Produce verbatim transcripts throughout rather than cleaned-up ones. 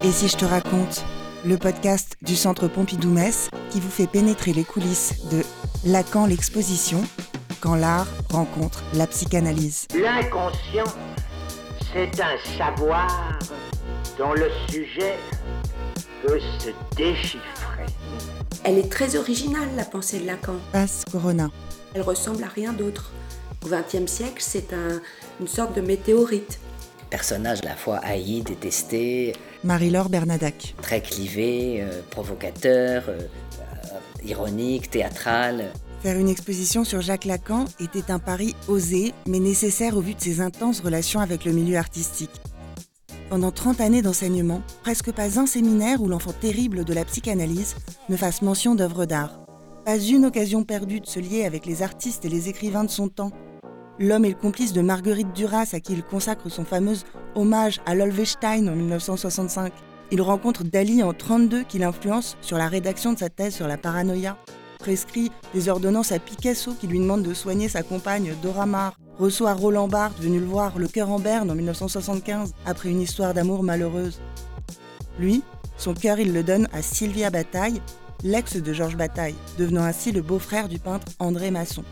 Et si je te raconte, le podcast du Centre Pompidou-Metz qui vous fait pénétrer les coulisses de Lacan l'exposition, quand l'art rencontre la psychanalyse. L'inconscient, c'est un savoir dont le sujet peut se déchiffrer. Elle est très originale, la pensée de Lacan. Passe Corona. Elle ressemble à rien d'autre. Au vingtième siècle, c'est un, une sorte de météorite. Personnage à la fois haï, détesté. Marie-Laure Bernadac. Très clivé, euh, provocateur, euh, euh, ironique, théâtral. Faire une exposition sur Jacques Lacan était un pari osé, mais nécessaire au vu de ses intenses relations avec le milieu artistique. Pendant trente années d'enseignement, presque pas un séminaire où l'enfant terrible de la psychanalyse ne fasse mention d'œuvres d'art. Pas une occasion perdue de se lier avec les artistes et les écrivains de son temps. L'homme est le complice de Marguerite Duras, à qui il consacre son fameux hommage à l'Olvestein en dix-neuf cent soixante-cinq. Il rencontre Dali en trente-deux, qui l'influence sur la rédaction de sa thèse sur la paranoïa. Prescrit des ordonnances à Picasso, qui lui demande de soigner sa compagne Dora Maar. Reçoit Roland Barthes, venu le voir le cœur en berne en dix-neuf cent soixante-quinze, après une histoire d'amour malheureuse. Lui, son cœur, il le donne à Sylvia Bataille, l'ex de Georges Bataille, devenant ainsi le beau-frère du peintre André Masson.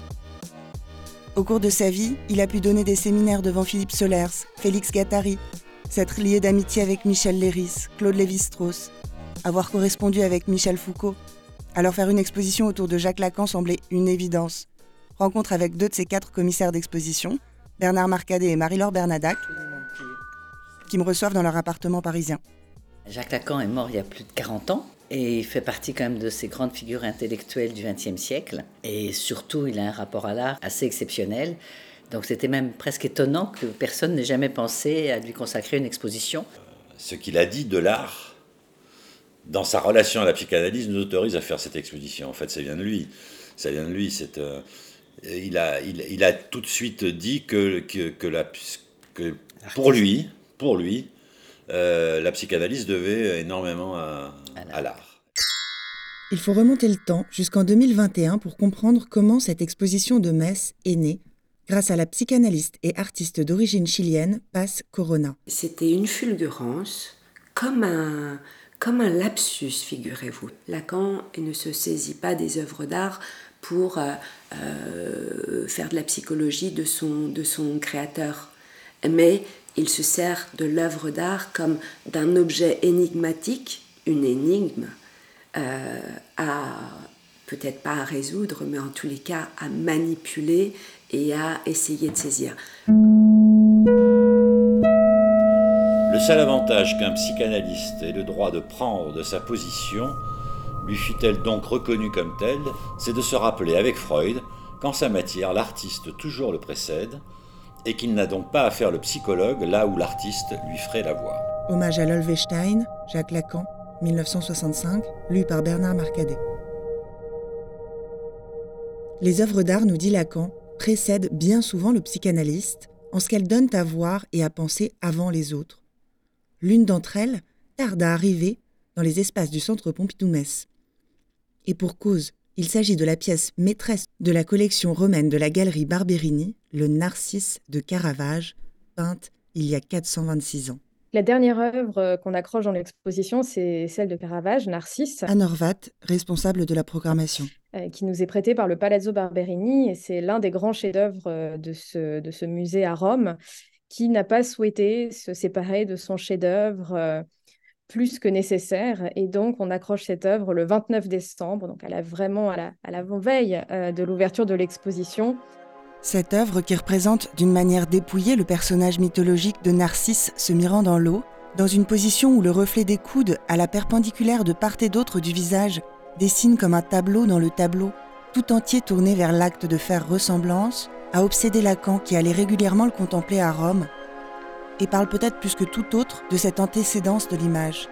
Au cours de sa vie, il a pu donner des séminaires devant Philippe Solers, Félix Guattari, s'être lié d'amitié avec Michel Leiris, Claude Lévi-Strauss, avoir correspondu avec Michel Foucault. Alors faire une exposition autour de Jacques Lacan semblait une évidence. Rencontre avec deux de ses quatre commissaires d'exposition, Bernard Marcadet et Marie-Laure Bernadac, qui me reçoivent dans leur appartement parisien. Jacques Lacan est mort il y a plus de quarante ans et il fait partie quand même de ces grandes figures intellectuelles du vingtième siècle. Et surtout, il a un rapport à l'art assez exceptionnel. Donc c'était même presque étonnant que personne n'ait jamais pensé à lui consacrer une exposition. Ce qu'il a dit de l'art, dans sa relation à la psychanalyse, nous autorise à faire cette exposition. En fait, ça vient de lui. Ça vient de lui. C'est, euh, il, a, il, il a tout de suite dit que, que, que, la, que pour lui, pour lui euh, la psychanalyse devait énormément à, à, l'art. à l'art. Il faut remonter le temps jusqu'en deux mille vingt et un pour comprendre comment cette exposition de Metz est née, grâce à la psychanalyste et artiste d'origine chilienne Paz Corona. C'était une fulgurance, comme un... Comme un lapsus, figurez-vous. Lacan ne se saisit pas des œuvres d'art pour euh, euh, faire de la psychologie de son, de son créateur. Mais il se sert de l'œuvre d'art comme d'un objet énigmatique, une énigme, euh, à, peut-être pas à résoudre, mais en tous les cas à manipuler et à essayer de saisir. Le seul avantage qu'un psychanalyste ait le droit de prendre de sa position, lui fut-elle donc reconnue comme telle, c'est de se rappeler avec Freud qu'en sa matière, l'artiste toujours le précède et qu'il n'a donc pas à faire le psychologue là où l'artiste lui ferait la voix. Hommage à l'Olvestein, Jacques Lacan, dix-neuf cent soixante-cinq, lu par Bernard Marcadet. Les œuvres d'art, nous dit Lacan, précèdent bien souvent le psychanalyste en ce qu'elles donnent à voir et à penser avant les autres. L'une d'entre elles tarde à arriver dans les espaces du Centre Pompidou-Metz. Et pour cause, il s'agit de la pièce maîtresse de la collection romaine de la galerie Barberini, le Narcisse de Caravage, peinte il y a quatre cent vingt-six ans. La dernière œuvre qu'on accroche dans l'exposition, c'est celle de Caravage, Narcisse. Anne Horvat, responsable de la programmation. Euh, qui nous est prêtée par le Palazzo Barberini, et c'est l'un des grands chefs-d'œuvre de ce, de ce musée à Rome, qui n'a pas souhaité se séparer de son chef-d'œuvre euh, plus que nécessaire. Et donc, on accroche cette œuvre le vingt-neuf décembre, donc à la, vraiment à, la, à l'avant-veille euh, de l'ouverture de l'exposition. Cette œuvre qui représente d'une manière dépouillée le personnage mythologique de Narcisse se mirant dans l'eau, dans une position où le reflet des coudes à la perpendiculaire de part et d'autre du visage dessine comme un tableau dans le tableau, tout entier tourné vers l'acte de faire ressemblance, a obsédé Lacan qui allait régulièrement le contempler à Rome et parle peut-être plus que tout autre de cette antécédence de l'image.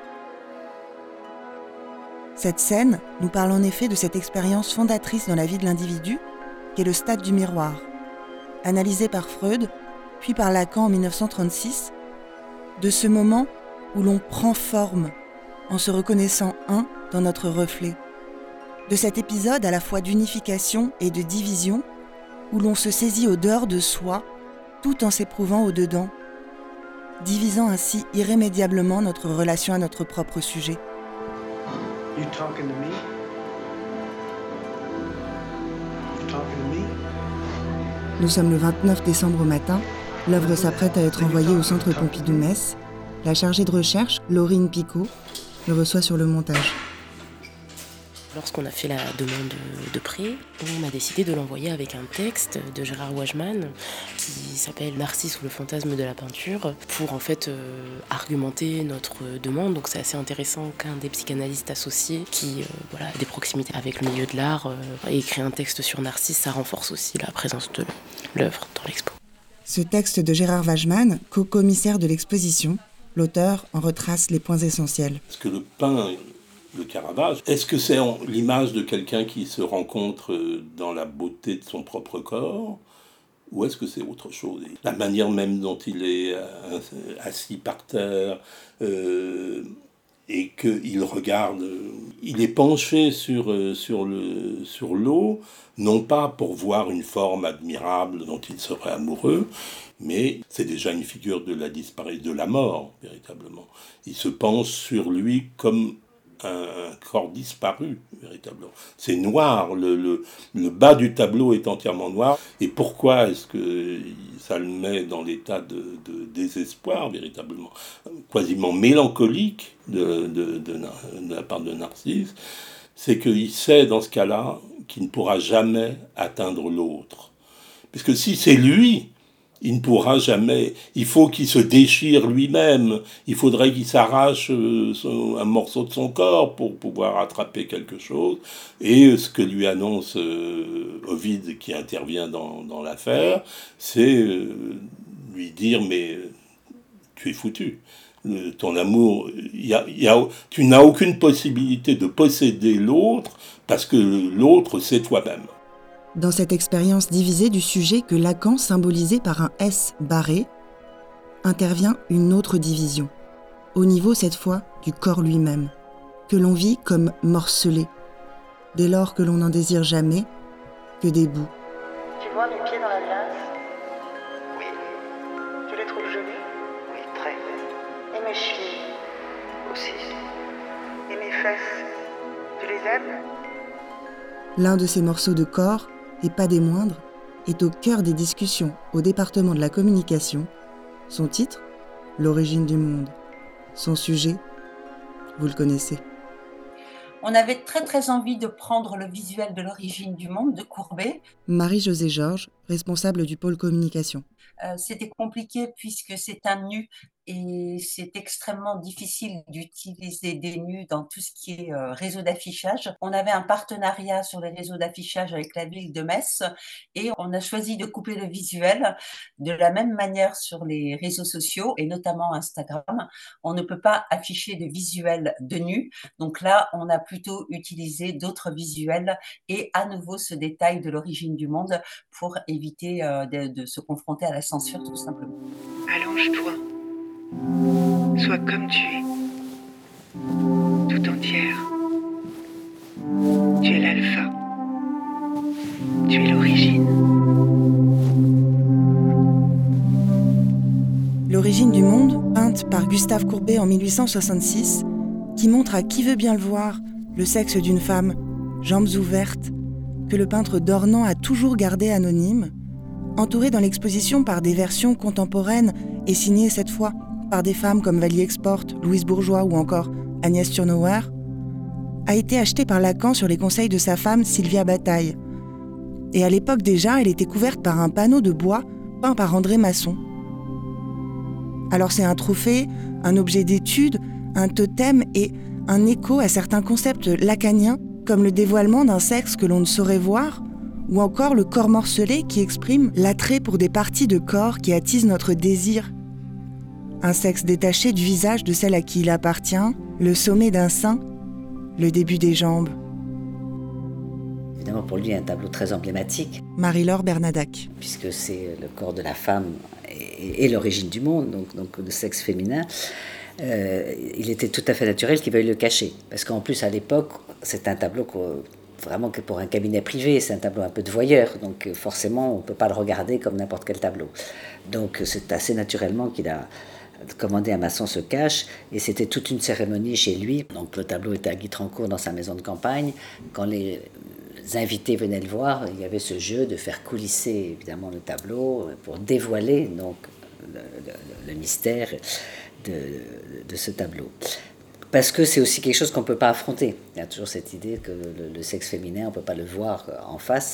Cette scène nous parle en effet de cette expérience fondatrice dans la vie de l'individu qu'est le stade du miroir, analysé par Freud, puis par Lacan en dix-neuf cent trente-six, de ce moment où l'on prend forme en se reconnaissant un dans notre reflet, de cet épisode à la fois d'unification et de division où l'on se saisit au dehors de soi tout en s'éprouvant au dedans. divisant ainsi irrémédiablement notre relation à notre propre sujet. You talking to me? You talking to me? Nous sommes le vingt-neuf décembre au matin. L'œuvre s'apprête à être envoyée au Centre Pompidou-Metz. La chargée de recherche, Laurine Picot, le reçoit sur le montage. Lorsqu'on a fait la demande de prêt, on a décidé de l'envoyer avec un texte de Gérard Wageman qui s'appelle « Narcisse ou le fantasme de la peinture » pour en fait euh, argumenter notre demande. Donc c'est assez intéressant qu'un des psychanalystes associés qui euh, voilà, a des proximités avec le milieu de l'art euh, ait écrit un texte sur Narcisse. Ça renforce aussi la présence de l'œuvre dans l'expo. Ce texte de Gérard Wageman, co-commissaire de l'exposition, l'auteur en retrace les points essentiels. Parce que le peint, le Caravage, est-ce que c'est l'image de quelqu'un qui se rencontre dans la beauté de son propre corps, ou est-ce que c'est autre chose? La manière même dont il est assis par terre, euh, et qu'il regarde, il est penché sur, sur, le, sur l'eau, non pas pour voir une forme admirable dont il serait amoureux, mais c'est déjà une figure de la disparition, de la mort, véritablement. Il se penche sur lui comme un corps disparu, véritablement. C'est noir, le, le, le bas du tableau est entièrement noir. Et pourquoi est-ce que ça le met dans l'état de, de désespoir, véritablement, quasiment mélancolique de, de, de, de la part de Narcisse? C'est qu'il sait, dans ce cas-là, qu'il ne pourra jamais atteindre l'autre. Puisque si c'est lui, il ne pourra jamais, il faut qu'il se déchire lui-même, il faudrait qu'il s'arrache un morceau de son corps pour pouvoir attraper quelque chose, et ce que lui annonce euh, Ovide qui intervient dans, dans l'affaire, c'est euh, lui dire, mais tu es foutu, le, ton amour, y a, y a, tu n'as aucune possibilité de posséder l'autre, parce que l'autre c'est toi-même. Dans cette expérience divisée du sujet que Lacan symbolisait par un S barré, intervient une autre division, au niveau cette fois du corps lui-même, que l'on vit comme morcelé, dès lors que l'on n'en désire jamais que des bouts. Tu vois mes pieds dans la glace? Oui, Tu les trouves jolis? oui, très. Et mes chevilles? Aussi. Et mes fesses? Tu les aimes? L'un de ces morceaux de corps, et pas des moindres, est au cœur des discussions au département de la communication. Son titre, L'origine du monde. Son sujet, vous le connaissez. On avait très très envie de prendre le visuel de l'origine du monde de Courbet. Marie-Josée Georges, responsable du pôle communication. Euh, c'était compliqué puisque c'est un nu et c'est extrêmement difficile d'utiliser des nus dans tout ce qui est euh, réseau d'affichage. On avait un partenariat sur les réseaux d'affichage avec la ville de Metz et on a choisi de couper le visuel de la même manière sur les réseaux sociaux et notamment Instagram. On ne peut pas afficher de visuel de nu, donc là on a plutôt utilisé d'autres visuels et à nouveau ce détail de l'origine du monde pour éviter euh, de, de se confronter à la censure tout simplement. Allonge-toi. Sois comme tu es. Tout entière. Tu es l'alpha. Tu es l'origine. L'origine du monde, peinte par Gustave Courbet en mille huit cent soixante-six, qui montre à qui veut bien le voir le sexe d'une femme, jambes ouvertes, que le peintre Dornan a toujours gardé anonyme, entouré dans l'exposition par des versions contemporaines et signées cette fois par des femmes comme Valie Export, Louise Bourgeois ou encore Agnès Turnauer, a été acheté par Lacan sur les conseils de sa femme Sylvia Bataille. Et à l'époque déjà, elle était couverte par un panneau de bois peint par André Masson. Alors c'est un trophée, un objet d'étude, un totem et un écho à certains concepts lacaniens, comme le dévoilement d'un sexe que l'on ne saurait voir, ou encore le corps morcelé qui exprime l'attrait pour des parties de corps qui attisent notre désir. Un sexe détaché du visage de celle à qui il appartient, le sommet d'un sein, le début des jambes. Évidemment, pour lui, un tableau très emblématique. Marie-Laure Bernadac. Puisque c'est le corps de la femme et, et l'origine du monde, donc, donc le sexe féminin. Euh, il était tout à fait naturel qu'il veuille le cacher. Parce qu'en plus, à l'époque, c'est un tableau que, vraiment que pour un cabinet privé, c'est un tableau un peu de voyeur. Donc forcément, on ne peut pas le regarder comme n'importe quel tableau. Donc c'est assez naturellement qu'il a commandé un maçon se cache, et c'était toute une cérémonie chez lui. Donc le tableau était à Guitrancourt dans sa maison de campagne. Quand les invités venaient le voir, il y avait ce jeu de faire coulisser évidemment le tableau pour dévoiler donc le, le, le mystère de, de ce tableau. Parce que c'est aussi quelque chose qu'on ne peut pas affronter. Il y a toujours cette idée que le, le sexe féminin, on ne peut pas le voir en face.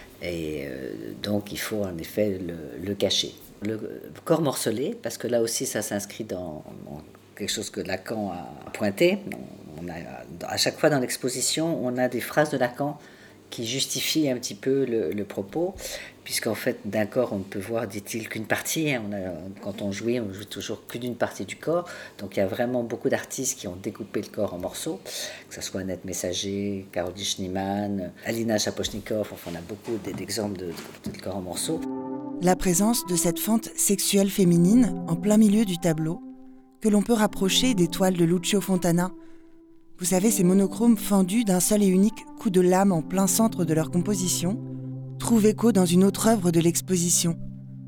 Et euh, donc, il faut en effet le, le cacher. Le corps morcelé, parce que là aussi, ça s'inscrit dans, dans quelque chose que Lacan a pointé. On a, à chaque fois dans l'exposition, on a des phrases de Lacan qui justifient un petit peu le, le propos, puisqu'en fait, d'un corps, on ne peut voir, dit-il, qu'une partie. On a, quand on jouit, on joue toujours que d'une partie du corps. Donc il y a vraiment beaucoup d'artistes qui ont découpé le corps en morceaux, que ce soit Annette Messager, Karoli Schneemann, Alina Shaposhnikov, enfin on a beaucoup d'exemples de, de, de corps en morceaux. La présence de cette fente sexuelle féminine en plein milieu du tableau, que l'on peut rapprocher des toiles de Lucio Fontana. Vous savez, ces monochromes fendus d'un seul et unique coup de lame en plein centre de leur composition, trouve écho dans une autre œuvre de l'exposition.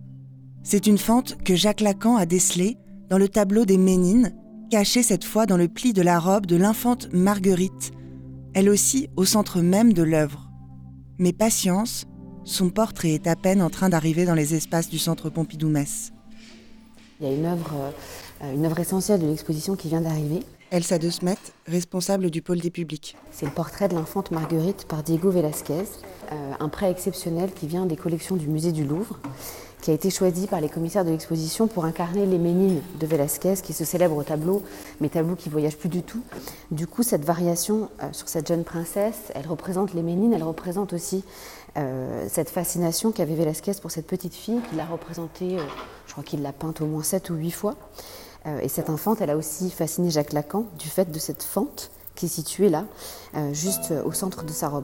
C'est une fente que Jacques Lacan a décelée dans le tableau des Ménines, cachée cette fois dans le pli de la robe de l'infante Marguerite, elle aussi au centre même de l'œuvre. Mais patience, son portrait est à peine en train d'arriver dans les espaces du Centre Pompidou-Metz. Il y a une œuvre, euh, une œuvre essentielle de l'exposition qui vient d'arriver. Elsa de Smet, responsable du pôle des publics. C'est le portrait de l'infante Marguerite par Diego Velázquez, euh, un prêt exceptionnel qui vient des collections du musée du Louvre, qui a été choisi par les commissaires de l'exposition pour incarner les Ménines de Velázquez, qui se célèbre au tableau, mais tableau qui ne voyage plus du tout. Du coup, cette variation euh, sur cette jeune princesse, elle représente les Ménines, elle représente aussi euh, cette fascination qu'avait Velázquez pour cette petite fille, qu'il a représentée, euh, je crois qu'il l'a peinte au moins sept ou huit fois. Et cette infante, elle a aussi fasciné Jacques Lacan du fait de cette fente qui est située là, euh, juste au centre de sa robe.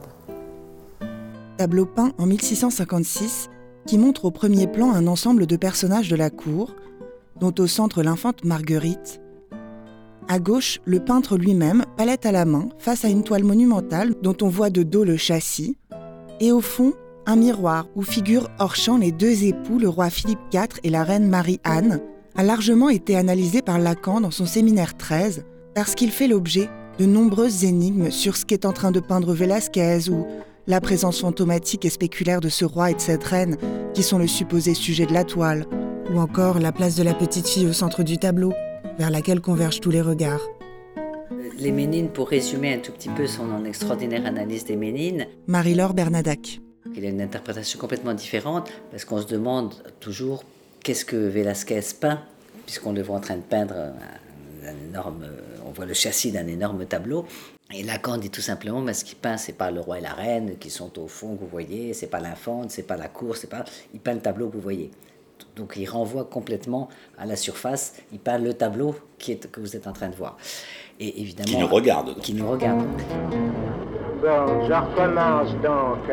Tableau peint en mille six cent cinquante-six qui montre au premier plan un ensemble de personnages de la cour, dont au centre l'infante Marguerite. À gauche, le peintre lui-même, palette à la main, face à une toile monumentale dont on voit de dos le châssis, et au fond, un miroir où figurent hors champ les deux époux, le roi Philippe quatre et la reine Marie-Anne, a largement été analysé par Lacan dans son séminaire treize parce qu'il fait l'objet de nombreuses énigmes sur ce qu'est en train de peindre Velázquez ou la présence fantomatique et spéculaire de ce roi et de cette reine qui sont le supposé sujet de la toile, ou encore la place de la petite fille au centre du tableau, vers laquelle convergent tous les regards. Les Ménines, pour résumer un tout petit peu son extraordinaire analyse des Ménines, Marie-Laure Bernadac. Il a une interprétation complètement différente parce qu'on se demande toujours qu'est-ce que Velázquez peint, puisqu'on le voit en train de peindre un, un énorme, on voit le châssis d'un énorme tableau. Et Lacan dit tout simplement, mais ce qu'il peint, c'est pas le roi et la reine qui sont au fond que vous voyez, c'est pas l'infante, c'est pas la cour, c'est pas, il peint le tableau que vous voyez. Donc il renvoie complètement à la surface, il peint le tableau qui est, que vous êtes en train de voir. Et évidemment, qui nous regarde. Donc. Qui nous regarde. Bon, je recommence donc.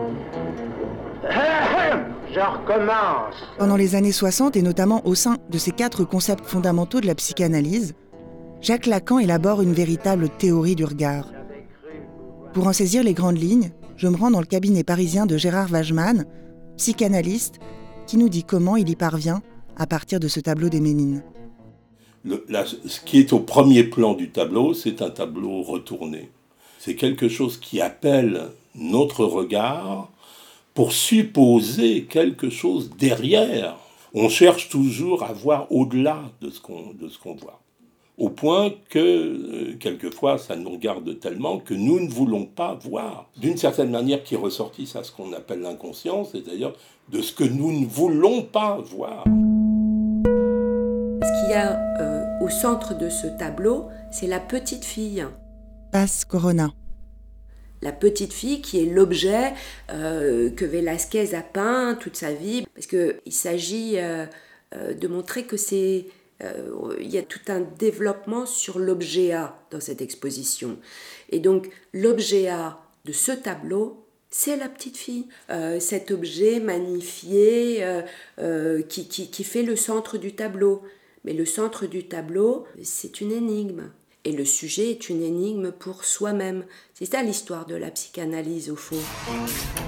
Hein. Je recommence. Pendant les années soixante, et notamment au sein de ces quatre concepts fondamentaux de la psychanalyse, Jacques Lacan élabore une véritable théorie du regard. Pour en saisir les grandes lignes, je me rends dans le cabinet parisien de Gérard Wajman, psychanalyste, qui nous dit comment il y parvient à partir de ce tableau des Ménines. Le, la, ce qui est au premier plan du tableau, c'est un tableau retourné. C'est quelque chose qui appelle notre regard pour supposer quelque chose derrière. On cherche toujours à voir au-delà de ce qu'on, de ce qu'on voit. Au point que, euh, quelquefois, ça nous regarde tellement que nous ne voulons pas voir. D'une certaine manière, qui ressortisse à ce qu'on appelle l'inconscient, c'est-à-dire de ce que nous ne voulons pas voir. Ce qu'il y a euh, au centre de ce tableau, c'est la petite fille. Passe Corona. La petite fille qui est l'objet euh, que Velázquez a peint toute sa vie. Parce qu'il s'agit euh, euh, de montrer que c'est... Euh, il y a tout un développement sur l'objet A dans cette exposition. Et donc, l'objet A de ce tableau, c'est la petite fille. Euh, cet objet magnifié euh, euh, qui, qui, qui fait le centre du tableau. Mais le centre du tableau, c'est une énigme. Et le sujet est une énigme pour soi-même. C'est ça l'histoire de la psychanalyse, au fond.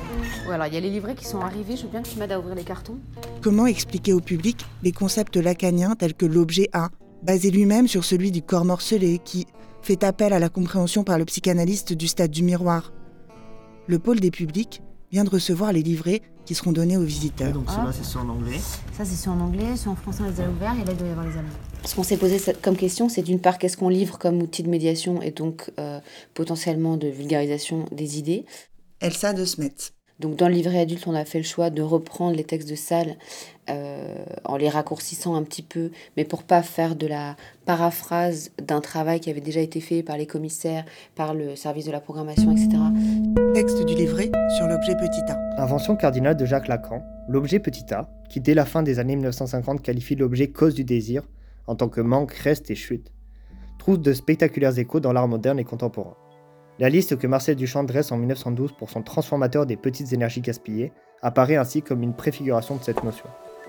Ouais, alors il y a les livrets qui sont arrivés, je veux bien que tu m'aides à ouvrir les cartons. Comment expliquer au public les concepts lacaniens tels que l'objet A, basé lui-même sur celui du corps morcelé, qui fait appel à la compréhension par le psychanalyste du stade du miroir. Le pôle des publics vient de recevoir les livrets qui seront donnés aux visiteurs. Donc ceux-là, c'est ceux en anglais. Ça, c'est ceux en anglais, ceux en français, on les a ouverts, et là, il doit y avoir les allemands. Ce qu'on s'est posé comme question, c'est d'une part, qu'est-ce qu'on livre comme outil de médiation et donc euh, potentiellement de vulgarisation des idées. Elsa de Smet. Donc dans le livret adulte, on a fait le choix de reprendre les textes de salle euh, en les raccourcissant un petit peu, mais pour pas faire de la paraphrase d'un travail qui avait déjà été fait par les commissaires, par le service de la programmation, et cetera. Texte du livret sur l'objet petit a. Invention cardinale de Jacques Lacan, l'objet petit a, qui dès la fin des années mille neuf cent cinquante qualifie l'objet cause du désir en tant que manque, reste et chute, trouve de spectaculaires échos dans l'art moderne et contemporain. La liste que Marcel Duchamp dresse en mille neuf cent douze pour son transformateur des petites énergies gaspillées apparaît ainsi comme une préfiguration de cette notion.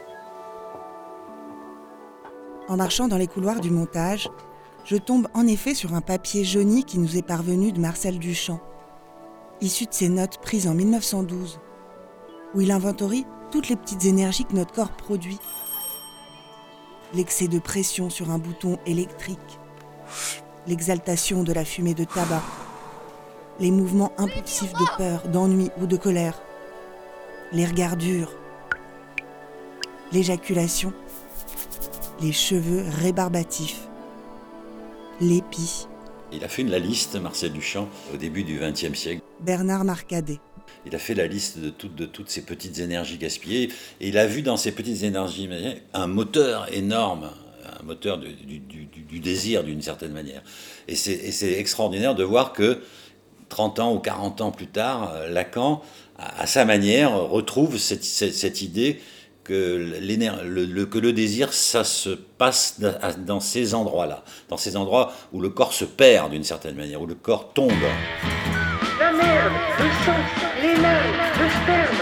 En marchant dans les couloirs du montage, je tombe en effet sur un papier jauni qui nous est parvenu de Marcel Duchamp, issu de ses notes prises en mille neuf cent douze, où il inventorie toutes les petites énergies que notre corps produit. L'excès de pression sur un bouton électrique, l'exaltation de la fumée de tabac, les mouvements impulsifs de peur, d'ennui ou de colère, les regards durs, l'éjaculation, les cheveux rébarbatifs, l'épi. Il a fait la liste, Marcel Duchamp, au début du vingtième siècle. Bernard Marcadet. Il a fait la liste de, tout, de toutes ces petites énergies gaspillées et il a vu dans ces petites énergies un moteur énorme, un moteur du, du, du, du désir d'une certaine manière. Et c'est, et c'est extraordinaire de voir que trente ans ou quarante ans plus tard, Lacan, à, à sa manière, retrouve cette, cette, cette idée que, le, le, que le désir, ça se passe dans ces endroits-là, dans ces endroits où le corps se perd d'une certaine manière, où le corps tombe. La merde, le sang, les larmes, le sperme.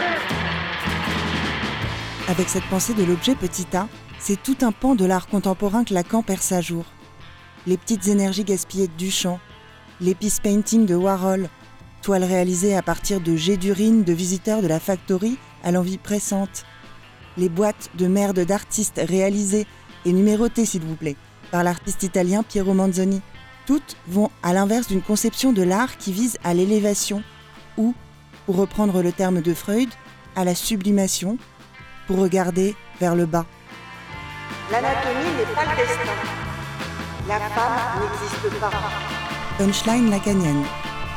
Avec cette pensée de l'objet petit a, c'est tout un pan de l'art contemporain que Lacan perce à jour. Les petites énergies gaspillées de Duchamp, les peace painting de Warhol, toiles réalisées à partir de jets d'urine de visiteurs de la Factory à l'envie pressante, les boîtes de merde d'artistes réalisées et numérotées, s'il vous plaît, par l'artiste italien Piero Manzoni. Toutes vont à l'inverse d'une conception de l'art qui vise à l'élévation ou, pour reprendre le terme de Freud, à la sublimation, pour regarder vers le bas. L'anatomie n'est pas le destin. La femme n'existe pas. Punchline lacanienne.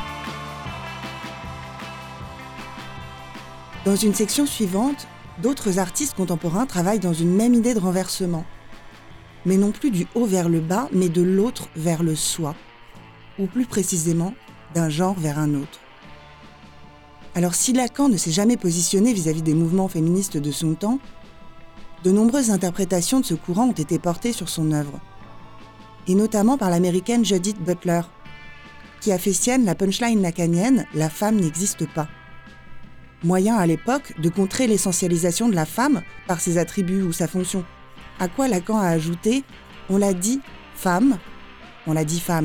Dans une section suivante, d'autres artistes contemporains travaillent dans une même idée de renversement. Mais non plus du haut vers le bas, mais de l'autre vers le soi. Ou plus précisément, d'un genre vers un autre. Alors si Lacan ne s'est jamais positionné vis-à-vis des mouvements féministes de son temps, de nombreuses interprétations de ce courant ont été portées sur son œuvre. Et notamment par l'américaine Judith Butler, qui a fait sienne la punchline lacanienne « La femme n'existe pas ». Moyen à l'époque de contrer l'essentialisation de la femme par ses attributs ou sa fonction. À quoi Lacan a ajouté « On l'a dit femme, on l'a dit femme ».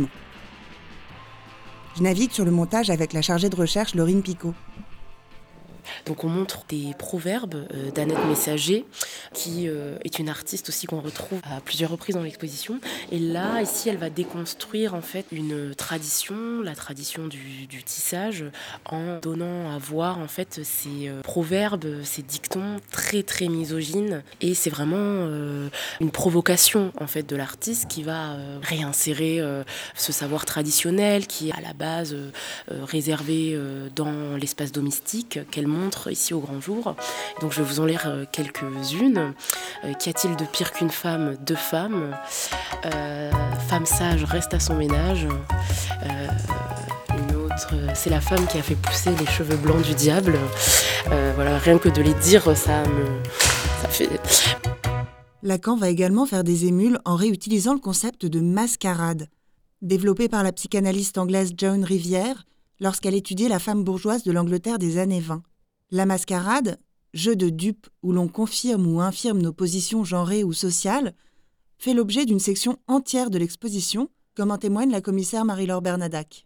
Je navigue sur le montage avec la chargée de recherche Laurine Picot. Donc on montre des proverbes euh, d'Annette Messager, qui euh, est une artiste aussi qu'on retrouve à plusieurs reprises dans l'exposition. Et là, ici, elle va déconstruire en fait une tradition, la tradition du, du tissage, en donnant à voir en fait ces euh, proverbes, ces dictons très très misogynes. Et c'est vraiment euh, une provocation en fait de l'artiste qui va euh, réinsérer euh, ce savoir traditionnel qui est à la base euh, euh, réservé euh, dans l'espace domestique qu'elle montre ici au grand jour. Donc je vais vous en lire euh, quelques-unes. Euh, qu'y a-t-il de pire qu'une femme, deux femmes euh, Femme sage reste à son ménage. Euh, une autre, euh, c'est la femme qui a fait pousser les cheveux blancs du diable. Euh, voilà, rien que de les dire, ça me, ça fait. Lacan va également faire des émules en réutilisant le concept de mascarade, développé par la psychanalyste anglaise Joan Rivière lorsqu'elle étudiait la femme bourgeoise de l'Angleterre des années vingt. La mascarade, jeu de dupes où l'on confirme ou infirme nos positions genrées ou sociales, fait l'objet d'une section entière de l'exposition, comme en témoigne la commissaire Marie-Laure Bernadac.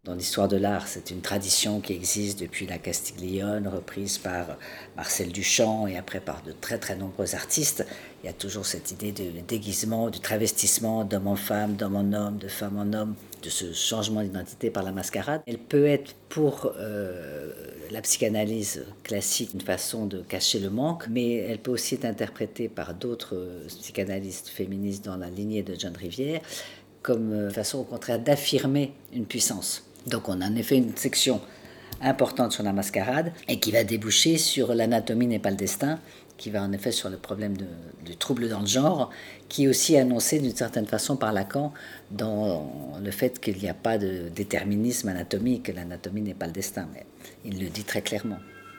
Dans l'histoire de l'art, c'est une tradition qui existe depuis la Castiglione, reprise par Marcel Duchamp et après par de très très nombreux artistes. Il y a toujours cette idée de déguisement, du travestissement d'homme en femme, d'homme en homme, de femme en homme, de ce changement d'identité par la mascarade. Elle peut être pour euh, la psychanalyse classique une façon de cacher le manque, mais elle peut aussi être interprétée par d'autres psychanalystes féministes dans la lignée de John Rivière comme une façon au contraire d'affirmer une puissance. Donc on a en effet une section importante sur la mascarade et qui va déboucher sur l'anatomie n'est pas le destin, qui va en effet sur le problème de, du trouble dans le genre, qui est aussi annoncé d'une certaine façon par Lacan dans le fait qu'il n'y a pas de déterminisme anatomique, que l'anatomie n'est pas le destin, mais il le dit très clairement.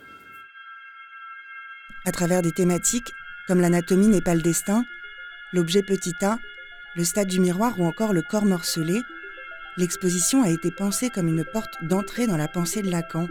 À travers des thématiques comme l'anatomie n'est pas le destin, l'objet petit a, le stade du miroir ou encore le corps morcelé, l'exposition a été pensée comme une porte d'entrée dans la pensée de Lacan.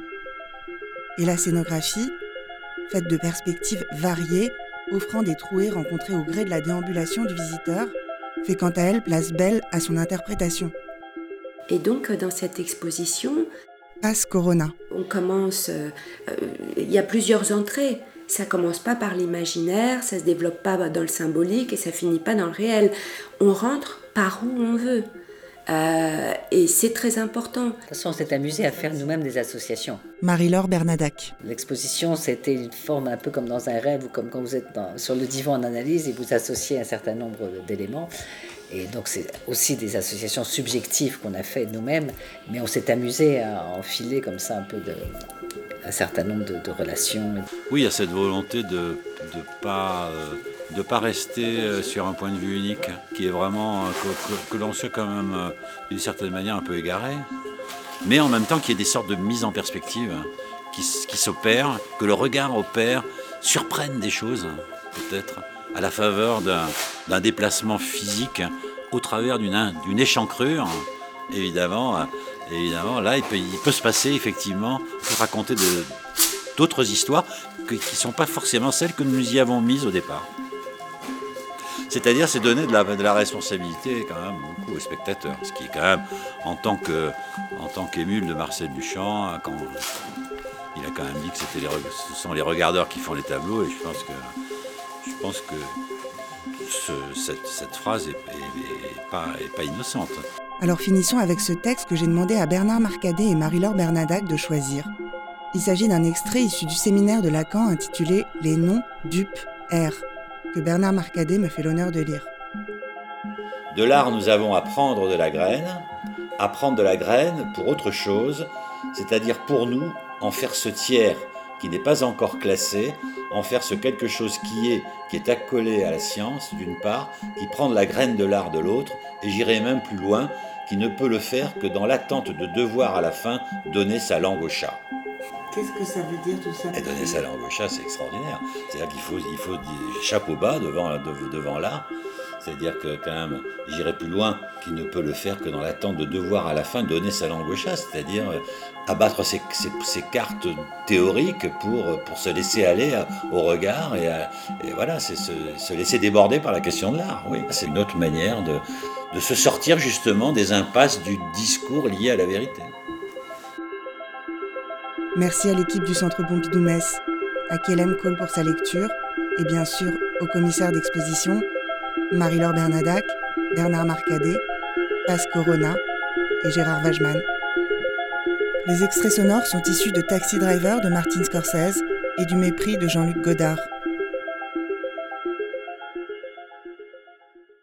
Et la scénographie, faite de perspectives variées, offrant des trouées rencontrées au gré de la déambulation du visiteur, fait quant à elle place belle à son interprétation. Et donc, dans cette exposition, passe Corona. On commence, il euh, y a plusieurs entrées. Ça commence pas par l'imaginaire, ça se développe pas dans le symbolique et ça finit pas dans le réel. On rentre par où on veut. Euh, et c'est très important. De toute façon, on s'est amusé à faire nous-mêmes des associations. Marie-Laure Bernadac. L'exposition, c'était une forme un peu comme dans un rêve ou comme quand vous êtes dans, sur le divan en analyse et vous associez un certain nombre d'éléments. Et donc, c'est aussi des associations subjectives qu'on a fait nous-mêmes, mais on s'est amusé à enfiler comme ça un peu de, un certain nombre de, de relations. Oui, il y a cette volonté de ne pas... Euh... de ne pas rester sur un point de vue unique, qui est vraiment, que, que, que l'on soit quand même d'une certaine manière un peu égaré, mais en même temps qu'il y ait des sortes de mises en perspective qui, qui s'opèrent, que le regard opère, surprenne des choses, peut-être, à la faveur d'un, d'un déplacement physique au travers d'une, d'une échancrure, évidemment. Évidemment, là, il peut, il peut se passer, effectivement, raconter de, d'autres histoires qui ne sont pas forcément celles que nous y avons mises au départ. C'est-à-dire, c'est donner de la, de la responsabilité quand même beaucoup aux spectateurs, ce qui est quand même, en tant, que, en tant qu'émule de Marcel Duchamp, quand il a quand même dit que c'était les, ce sont les regardeurs qui font les tableaux, et je pense que, je pense que ce, cette, cette phrase n'est est, est pas, est pas innocente. Alors finissons avec ce texte que j'ai demandé à Bernard Marcadet et Marie-Laure Bernadac de choisir. Il s'agit d'un extrait issu du séminaire de Lacan intitulé « Les noms dupes R », que Bernard Marcadet me fait l'honneur de lire. De l'art, nous avons à prendre de la graine, à prendre de la graine pour autre chose, c'est-à-dire pour nous, en faire ce tiers qui n'est pas encore classé, en faire ce quelque chose qui est, qui est accolé à la science, d'une part, qui prend de la graine de l'art de l'autre, et j'irai même plus loin, qui ne peut le faire que dans l'attente de devoir à la fin donner sa langue au chat. Qu'est-ce que ça veut dire tout ça ? Et donner sa langue au chat, c'est extraordinaire. C'est-à-dire qu'il faut, il faut chapeau bas devant, devant l'art. C'est-à-dire que quand même, j'irai plus loin, qu'il ne peut le faire que dans l'attente de devoir à la fin donner sa langue au chat, c'est-à-dire abattre ses, ses, ses cartes théoriques pour, pour se laisser aller au regard et, et voilà, c'est se, se laisser déborder par la question de l'art. Oui, c'est une autre manière de, de se sortir justement des impasses du discours lié à la vérité. Merci à l'équipe du Centre Pompidou-Metz, à Kelem Cole pour sa lecture, et bien sûr au commissaire d'exposition, Marie-Laure Bernadac, Bernard Marcadet, Paz Corona et Gérard Wajman. Les extraits sonores sont issus de Taxi Driver de Martin Scorsese et du Mépris de Jean-Luc Godard.